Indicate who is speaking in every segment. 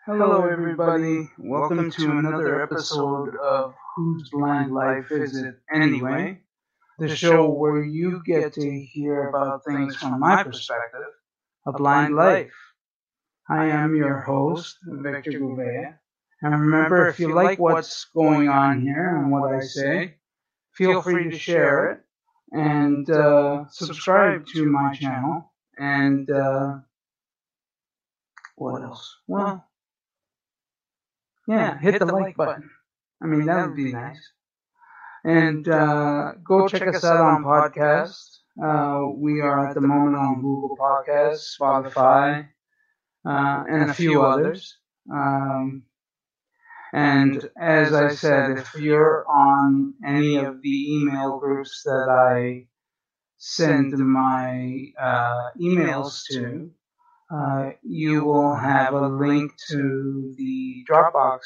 Speaker 1: Hello, everybody. Welcome to another episode of Whose Blind Life Is It Anyway? The show where you get to hear about things from my perspective, a blind life. I am your host, Victor Gouveia. And remember, if you like what's going on here and what I say, feel free to share it and subscribe to my channel. And what else? Well, yeah, hit the like button. I mean, that would be nice. And go check us out on podcasts. We are at the moment on Google Podcasts, Spotify, and a few others. And as I said, if you're on any of the email groups that I send my emails to, you will have a link to the Dropbox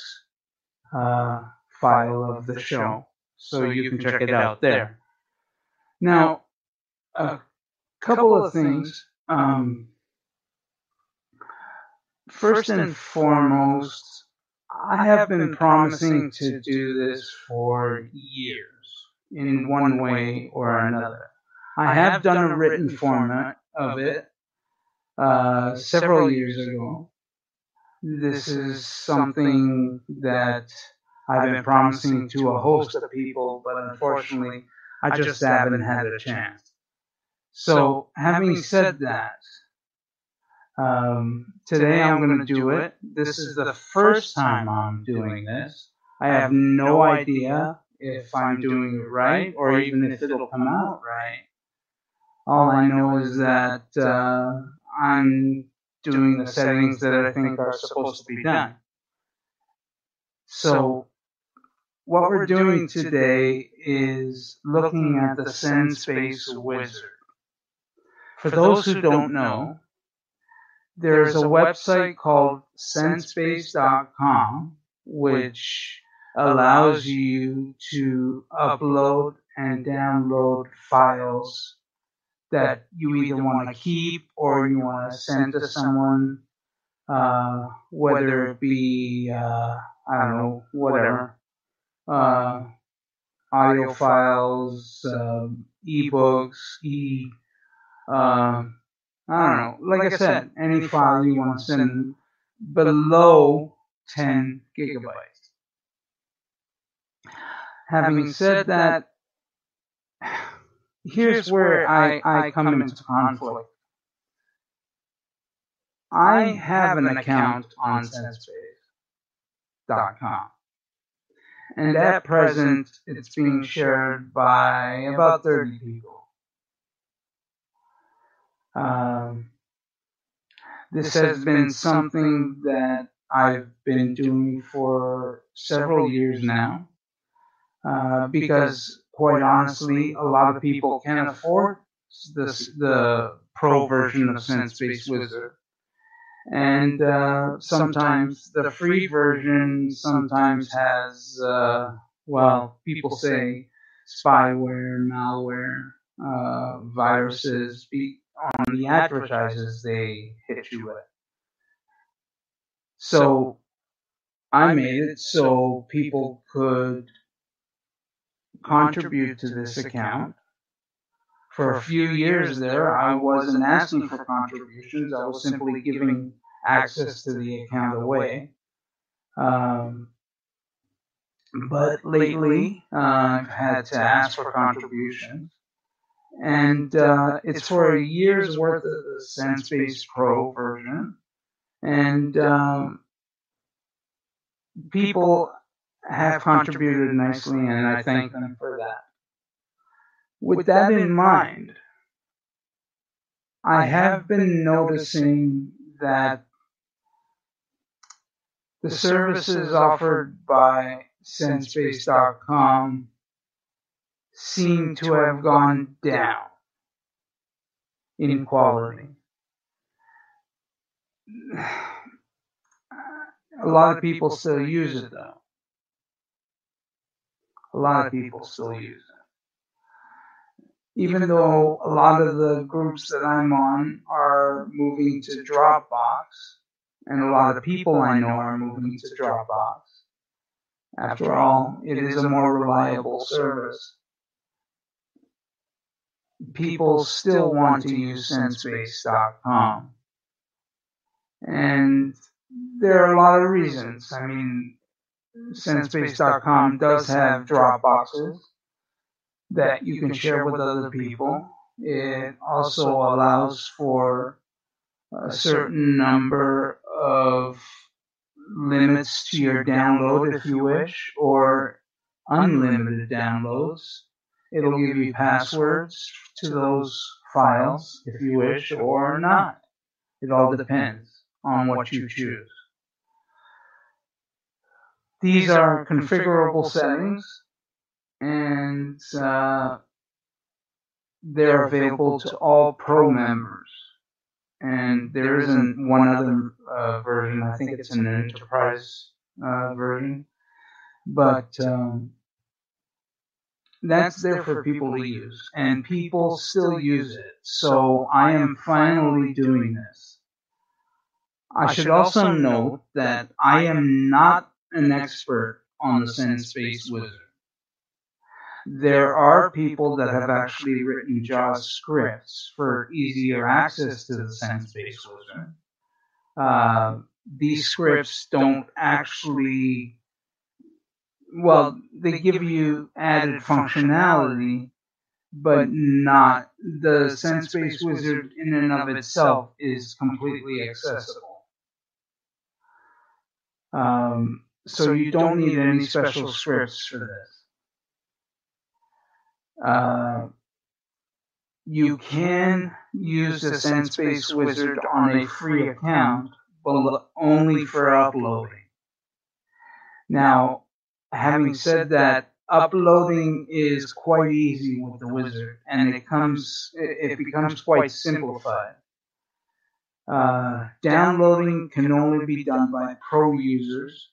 Speaker 1: file of the show, so you can check it out there. Now, a couple of things. First and foremost, I have been promising to do this for years, in one way or another. I have done a written format of it several years ago. This is something that I've been promising to a host of people, but unfortunately, I just haven't had a chance. So, having said that, today I'm going to do it. This is the first time I'm doing this. I have no idea if I'm doing it right or even if it'll come out right. All I know is that I'm doing the settings that I think are supposed to be done. So, what we're doing today is looking at the SendSpace Wizard. For those who don't know, there's a website called sendspace.com which allows you to upload and download files that you either want to keep or you want to send to someone, whether it be, I don't know, whatever, audio files, ebooks, I don't know. Like I said, any file you want to send below 10 gigabytes. Having said that, here's where I come into conflict. I have an account on sendspace.com. And at present, it's being shared by about 30 people. This has been something that I've been doing for several years now, because quite honestly, a lot of people can't afford the pro version of SendSpace Wizard. And sometimes the free version sometimes has, people say spyware, malware, viruses on the advertises they hit you with. So I made it so people could contribute to this account. For a few years there, I wasn't asking for contributions. I was simply giving access to the account away. But lately, I've had to ask for contributions. And it's for a year's worth of the SendSpace Pro version. And people have contributed nicely, and I thank them for that. With that in mind, I have been noticing that the services offered by sendspace.com seem to have gone down in quality. A lot of people still use it, though. A lot of people still use it. Even though a lot of the groups that I'm on are moving to Dropbox, and a lot of people I know are moving to Dropbox. After all, it is a more reliable service. People still want to use Sendspace.com. And there are a lot of reasons. I mean, Sendspace.com does have Dropboxes that you can share with other people. It also allows for a certain number of limits to your download if you wish, or unlimited downloads. It'll give you passwords to those files if you wish, or not. It all depends on what you choose. These are configurable settings, and they're available to all Pro members. And there isn't one other version. I think it's an enterprise version. But that's there for people to use. And people still use it. So I am finally doing this. I should also note that I am not an expert on the Sendspace Wizard. There are people that have actually written JAWS scripts for easier access to the Sendspace Wizard. These scripts don't actually, well, they give you added functionality, but not the Sendspace Wizard in and of itself is completely accessible. So you don't need any special scripts for this. You can use the Sendspace Wizard on a free account, but only for uploading. Now, having said that, uploading is quite easy with the wizard, and it becomes quite simplified. Downloading can only be done by Pro users.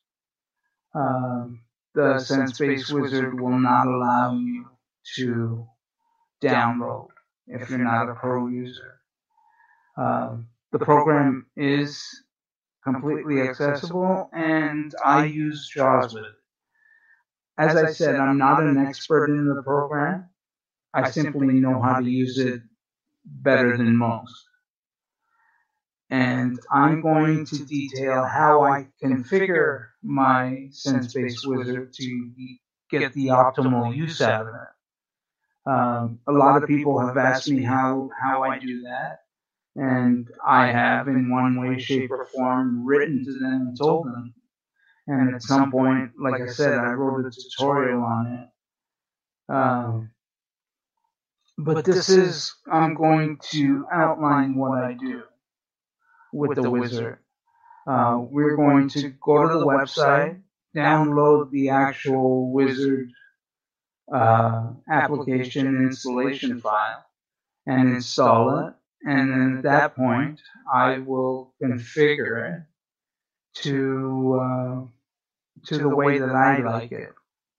Speaker 1: The Sendspace Wizard will not allow you to download if you're not a Pro user. The program is completely accessible, and I use JAWS with it. As I said, I'm not an expert in the program. I simply know how to use it better than most. And I'm going to detail how I configure my Sendspace Wizard to get the optimal use out of it. A lot of people have asked me how I do that, and I have, in one way, shape, or form, written to them and told them. And at some point, like I said, I wrote a tutorial on it. But this is, I'm going to outline what I do with the wizard. We're going to go to the website, download the actual wizard application installation file, and install it. And then at that point, I will configure it to the way that I like it.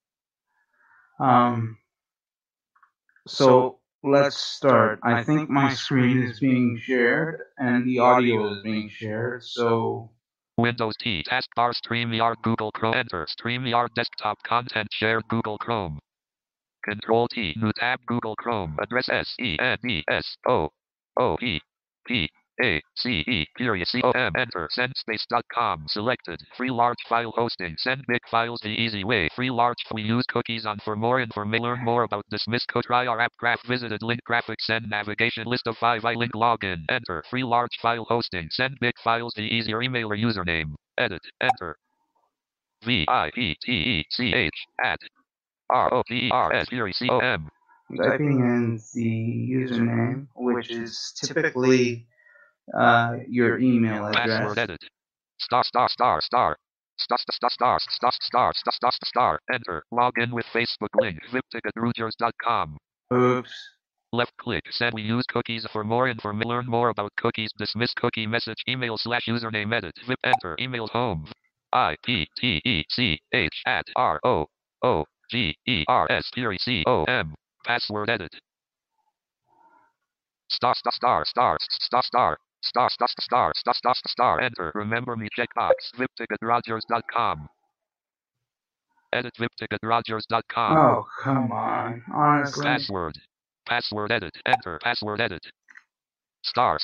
Speaker 1: So let's start. I think my screen is being shared and the audio is being shared. So
Speaker 2: Windows T, taskbar, StreamYard, Google Chrome, enter, StreamYard, desktop content, shared, Google Chrome. Control T, new tab, Google Chrome, address SENDSOOPACE, enter, sendspace.com, selected, free large file hosting, send big files the easy way, free large, we use cookies on. For more information, learn more about Dismiss Code, try our app, graph, visited link, graphics, send navigation, list of 5, link, login, enter, free large file hosting, send big files the easier, email or username, edit, enter, VIPTECH, add, ROPERSCOM.
Speaker 1: Typing in the username, which is typically your email address.
Speaker 2: Password edit. Star. Enter. Log in with Facebook link. VIPticketRouters.com.
Speaker 1: Oops.
Speaker 2: Left click. Said we use cookies. For more information, learn more about cookies. Dismiss cookie message. Email / username edit. VIP. Enter. Email home. IPTECH at ROOGERSCOM. Password edit. Star. Star. Enter. Remember me checkbox. VIPTicketRogers.com. Edit VIPTicketRogers.com.
Speaker 1: Oh, come on. Honestly.
Speaker 2: Password. Password edit. Enter. Password edit. Star.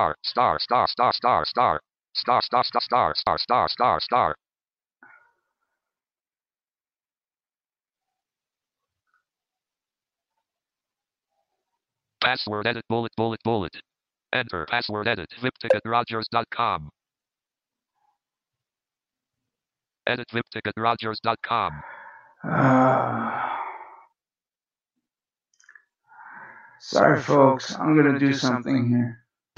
Speaker 2: Password edit. Bullet. Enter. Password edit. VIPTicketRogers.com. Edit VIPTicketRogers.com.
Speaker 1: Sorry, folks. I'm going to do something here.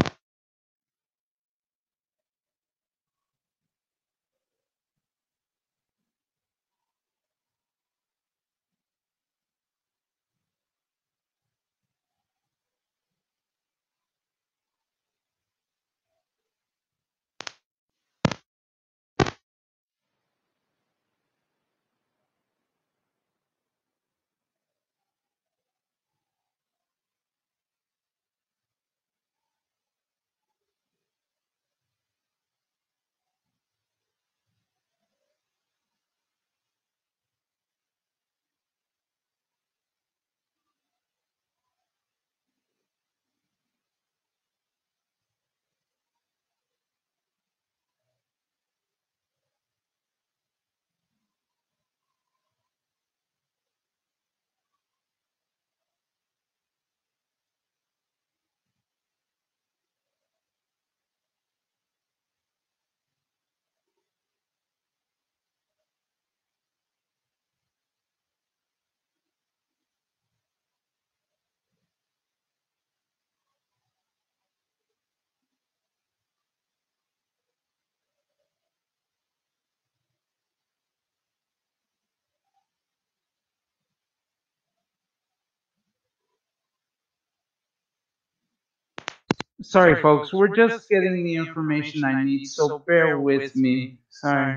Speaker 1: Sorry, folks. We're just getting the information I need, so bear with me. Sorry.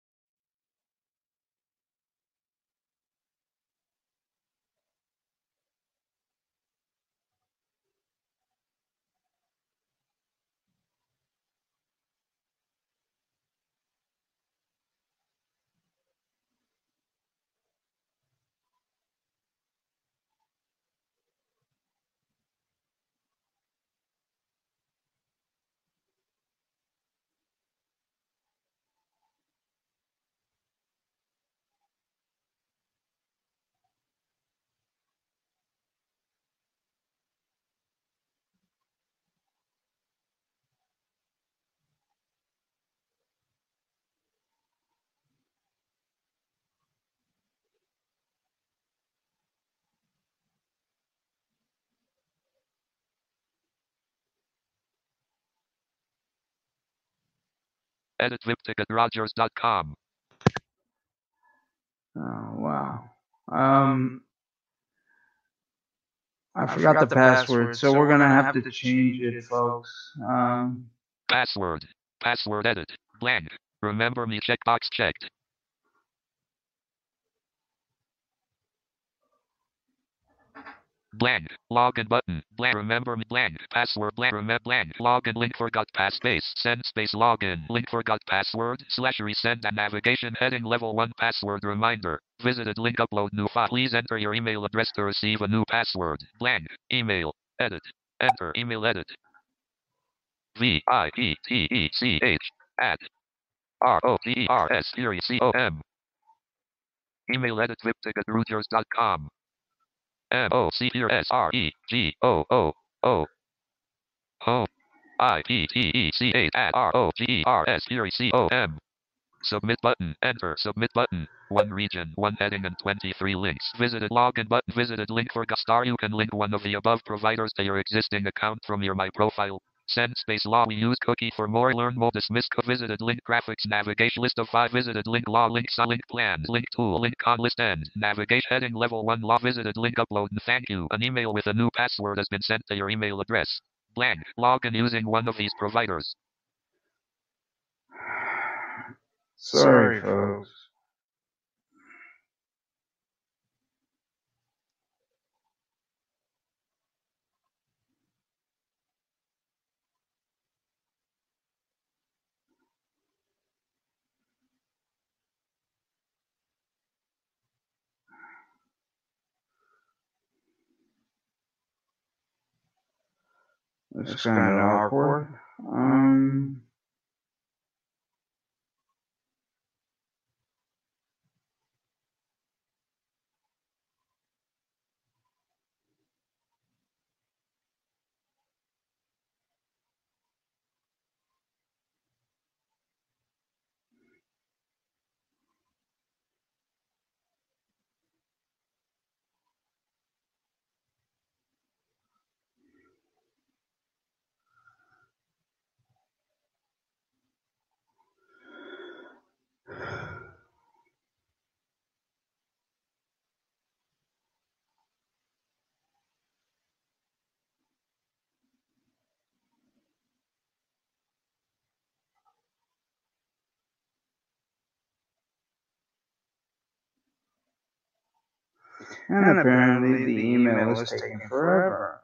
Speaker 2: Edit VIPTicketRogers.com.
Speaker 1: Oh, wow. I forgot the password, so we're going to have to change it, folks.
Speaker 2: Password. Password edit. Blank. Remember me checkbox checked. Blank. Login button. Blank. Remember me. Blank. Password. Blank. Remember. Blank. Login. Link forgot pass space. Send space. Login. Link forgot password. / resend and navigation heading level 1 password reminder. Visited link upload new file. Please enter your email address to receive a new password. Blank. Email. Edit. Enter. Email edit. VIPTECH at ROGERS.com. Email edit VIPTicketRogers.com. MOCRSREGOO. Home. IPTECH at ROGERS.com. Submit button. Enter. Submit button. 1 region, 1 heading, and 23 links. Visited login button. Visited link for Gastar. You can link one of the above providers to your existing account from your My Profile. Send space law. We use cookie for more. Learn more. Dismiss. Visited link graphics navigation list of 5. Visited link law. Link link plans. Link tool. Link con list end. Navigation heading level 1 law. Visited link upload. Thank you. An email with a new password has been sent to your email address. Blank. Login using one of these providers.
Speaker 1: Sorry, folks. It's kind of awkward. And apparently the email is taking forever.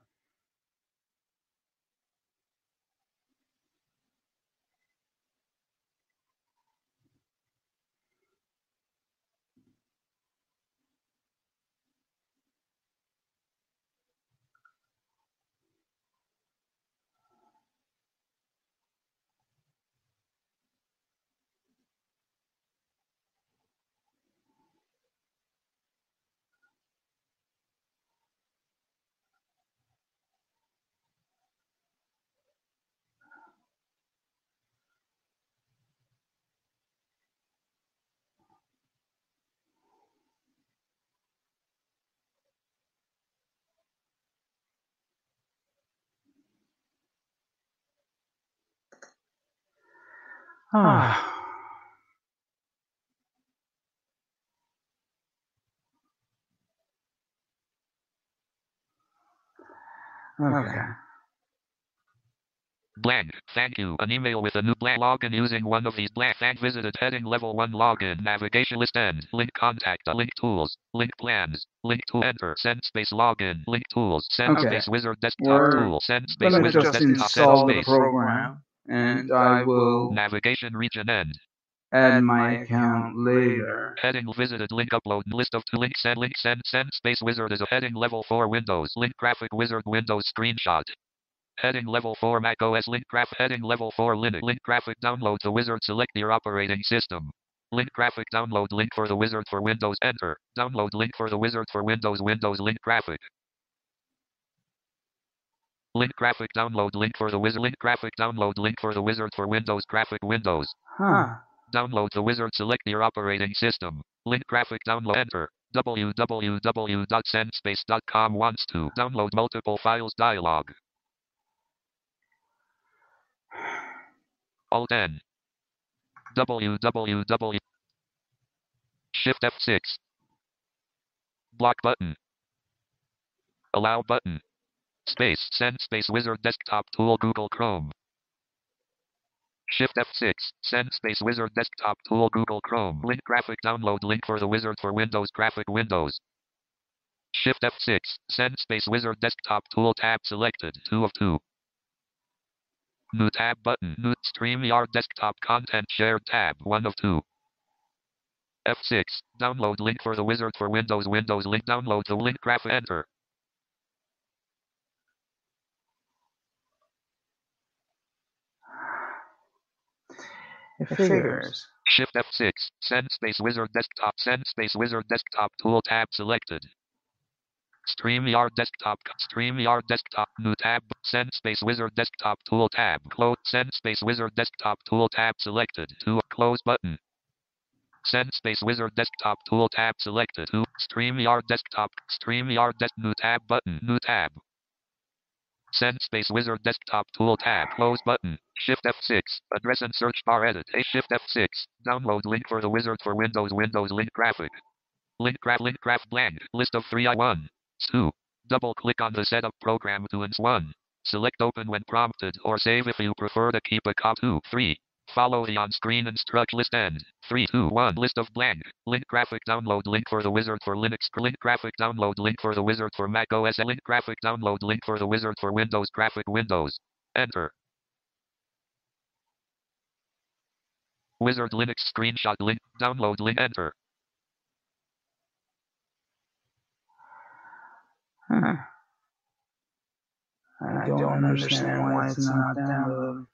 Speaker 1: Okay.
Speaker 2: Blank. Thank you. An email with a new blank login using one of these blank. Thank visited heading level 1 login. Navigation list end. Link contact. Link tools. Link plans. Link to enter. Send space login. Link tools. Send space wizard desktop tool. Send space wizard
Speaker 1: just
Speaker 2: desktop.
Speaker 1: install
Speaker 2: Send
Speaker 1: the
Speaker 2: space.
Speaker 1: program, and I will
Speaker 2: Navigation region end.
Speaker 1: add my account later.
Speaker 2: Heading visited link upload list of two links send send space wizard is a heading level 4 Windows link graphic wizard Windows screenshot. Heading level 4 Mac OS link graph heading level 4 Linux link graphic download the wizard select your operating system. Link graphic download link for the wizard for Windows enter. Download link for the wizard for Windows link graphic. Link graphic download link for the wizard link graphic download link for the wizard for Windows graphic Windows. Download the wizard select your operating system. Link graphic download enter. www.sendspace.com wants to download multiple files dialog. Alt N. www. Shift F6. Block button. Allow button. Space. Send space wizard desktop tool Google Chrome. Shift F6. Send space wizard desktop tool Google Chrome. Link graphic download link for the wizard for Windows graphic Windows. Shift F6. Send space wizard desktop tool tab selected 2 of 2. New tab button. New StreamYard desktop content shared tab 1 of 2. F6. Download link for the wizard for Windows link download the link graphic enter.
Speaker 1: It figures.
Speaker 2: Shift F6. Send space wizard desktop tool tab selected. StreamYard desktop new tab send space wizard desktop tool tab close send space wizard desktop tool tab selected 2 close button. Send space wizard desktop tool tab selected 2 StreamYard desktop new tab button new tab. Send space wizard desktop tool tab close button. Shift F6 address and search bar edit. Shift F6 download link for the wizard for Windows link graphic. Link graph blank list of 3 I1. 2. Double click on the setup program to ins 1. Select open when prompted or save if you prefer to keep a copy. 2. 3. Follow the on-screen instruct list end. 3, 2, 1 list of blank. Link graphic download link for the wizard for Linux. Link graphic download link for the wizard for Mac OS. Link graphic download link for the wizard for Windows graphic Windows. Enter. Wizard Linux screenshot link. Download link enter.
Speaker 1: I don't understand why it's not downloading.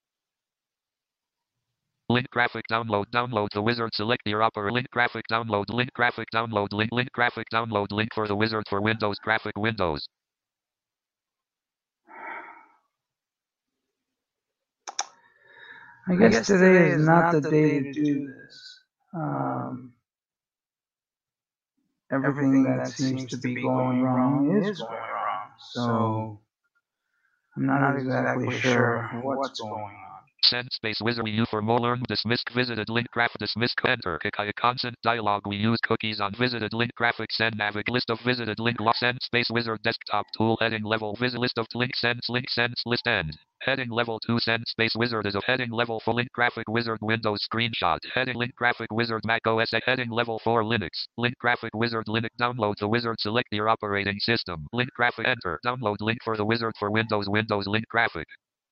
Speaker 2: Link graphic download. Download the wizard. Select your operator. Link graphic download. Link graphic download. Link graphic download. Link for the wizard for Windows. Graphic Windows.
Speaker 1: I guess today is not the day to do this. Everything that seems to be going wrong is going wrong. So I'm not exactly sure what's going on.
Speaker 2: Send space wizard we use for more learn dismissed visited link graph dismiss enter consent dialog we use cookies on visited link graphic send navig list of visited link send space wizard desktop tool heading level visit list of link sends list end heading level 2 send space wizard is a heading level for link graphic wizard Windows screenshot heading link graphic wizard Mac OS heading level 4 Linux link graphic wizard Linux download the wizard select your operating system link graphic enter download link for the wizard for Windows link graphic.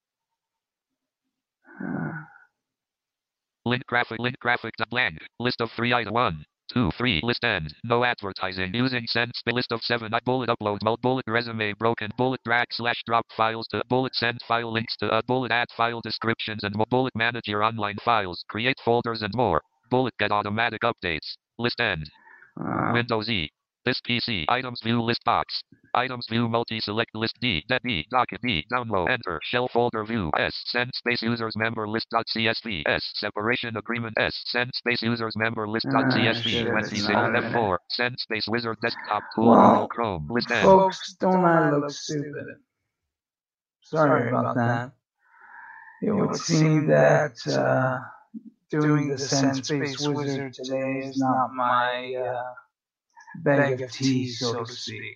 Speaker 2: Link graphic blank list of 3 items 1 2 3 list end no advertising using send list of 7 bullet upload bullet resume broken bullet drag / drop files to bullet send file links to bullet add file descriptions and bullet manage your online files create folders and more bullet get automatic updates list end Windows E this PC items view list box items view multi select list D docket D download enter shell folder view S send space users member list .csv S separation agreement S send space users member list .csv 26 F4 send space wizard desktop tool Google Chrome list end.
Speaker 1: Folks, don't I look stupid? Sorry about that. It would seem that doing the Send Space Wizard today is not my bag of tea, so to speak.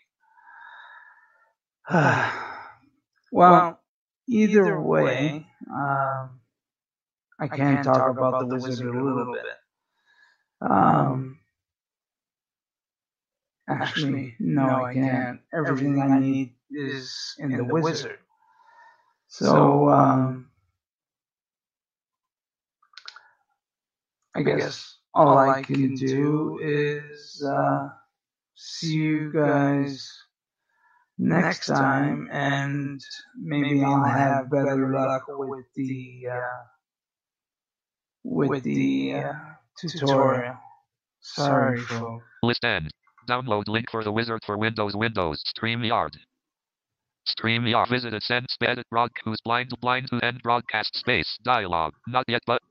Speaker 1: Well, either way, I can talk about the wizard a little bit. Actually, no, I can't. Everything I need is in the wizard. So, I guess all I can do is see you guys next time, and maybe I'll have better luck with the tutorial. Sorry, folks.
Speaker 2: List end. Download link for the wizard for Windows StreamYard. StreamYard visited send edit broadcast blind to end broadcast space dialog not yet but